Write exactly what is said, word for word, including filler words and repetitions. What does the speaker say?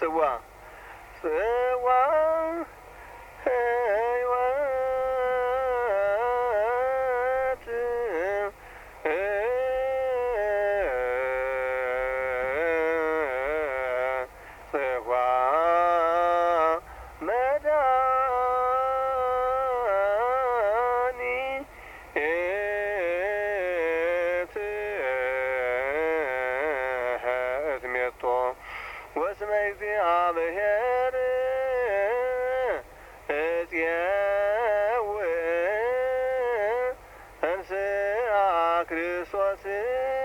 ጽዋ ጽዋ ሕይወት ጽዋ መድኃኒት እትሜቶ ወስመ እግዚአብሔር እፄውእ እንስአ ክርስቶስ